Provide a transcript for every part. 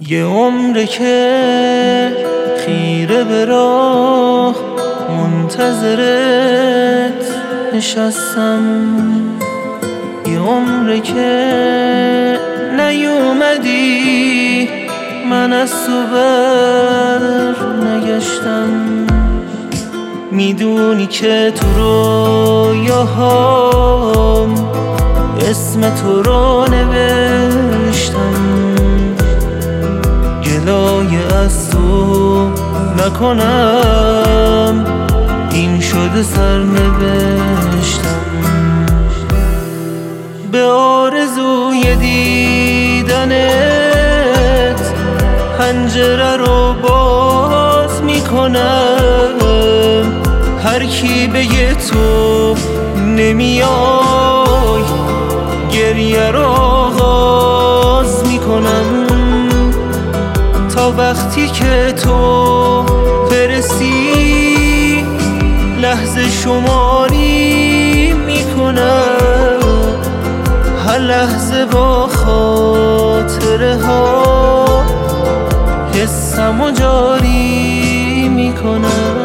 یه عمره که خیره به راه منتظرت نشستم، یه عمره که نیومدی من از تو بر نگشتم. میدونی که تو رویاهام اسم تو رو نوشتم، گلایه از تو نکنم این شده سرنوشتم. به آرزوی دیدنت پنجره رو باز میکنم، هر کی بگه تو نمیای گریه رو آغاز میکنم. تا وقتی که تو برسی لحظه شماری میکنم، هر لحظه با خاطره ها حسمو جاری میکنم.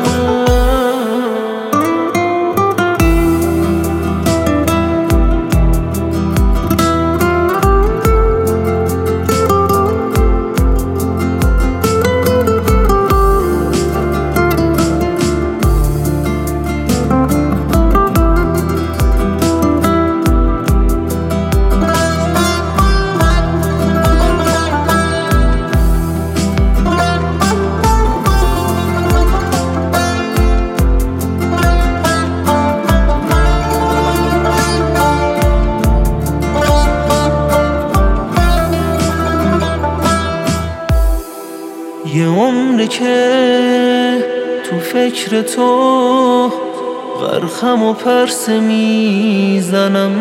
یه عمره که تو فکر تو غرقم و پرسه میزنم،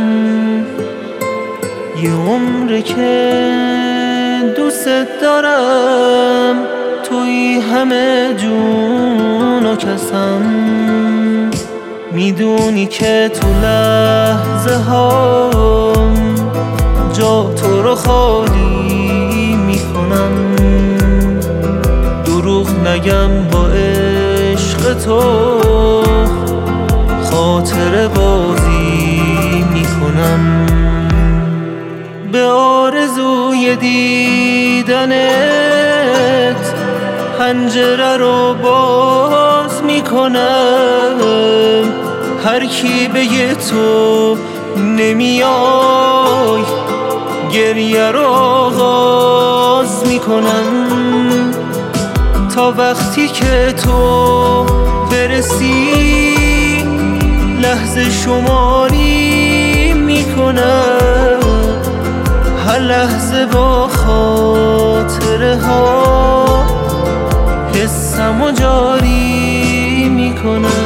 یه عمره که دوست دارم توی همه جون و کسم. میدونی که تو لحظه هام جا تو رو خالی میکنم، دروغ نگم با عشق تو خاطره بازی میکنم. به آرزوی دیدنت پنجره رو باز میکنم، هر کی بگه تو نمیای گریه رو آغاز میکنم. تا وقتی که تو برسی لحظه شماری میکنم، هر لحظه با خاطره ها حسمو جاری میکنم.